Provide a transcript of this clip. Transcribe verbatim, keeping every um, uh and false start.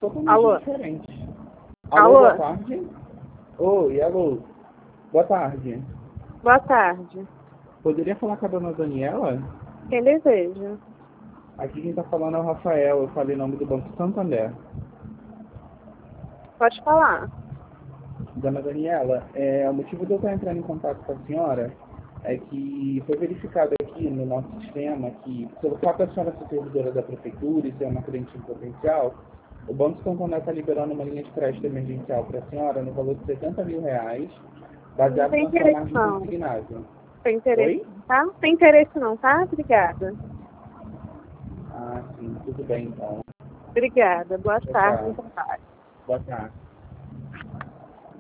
totalmente Alô? diferente. Alô? Boa tarde. Oi, alô. Boa tarde. Boa tarde. Poderia falar com a dona Daniela? Quem deseja? Aqui quem tá falando é o Rafael. Eu falei o nome do Banco Santander. Pode falar. Dona Daniela, é, o motivo de eu estar entrando em contato com a senhora é que foi verificado aqui no nosso sistema que, pelo fato da senhora ser servidora da prefeitura e ser uma cliente em potencial, o Banco Santander está liberando uma linha de crédito emergencial para a senhora no valor de setenta mil reais, Não baseado tem na sua interesse margem não. consignada. Tem interesse, Oi? tá? Não tem interesse não, tá? Obrigada. Ah, sim, tudo bem então. Obrigada. Boa Tchau, tarde. tchau. Boa tarde.